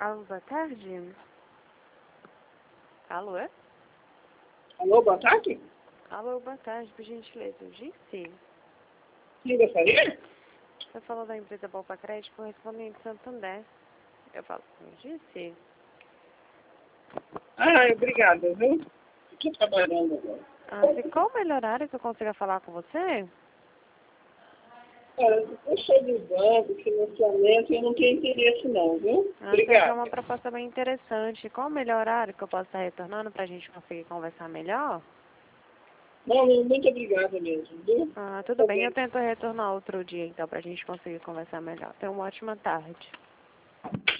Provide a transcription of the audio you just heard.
Alô, boa tarde. Alô, é? Alô, boa tarde? Alô, boa tarde, por gentileza. Eu disse. Quem gostaria? Você falou da empresa Poupa Crédito, correspondente de Santander. Eu falo, eu disse. Obrigada, viu? Estou trabalhando agora. Se qual o melhor horário que eu consiga falar com você? Eu sou do banco, financiamento, eu não tenho interesse não, viu? Essa é uma Obrigada. proposta bem interessante. Qual o melhor horário que eu posso estar retornando para a gente conseguir conversar melhor? Não, muito obrigada mesmo, viu? Tudo Tá bem, eu bem. tento retornar outro dia então para a gente conseguir conversar melhor. Tenha uma ótima tarde.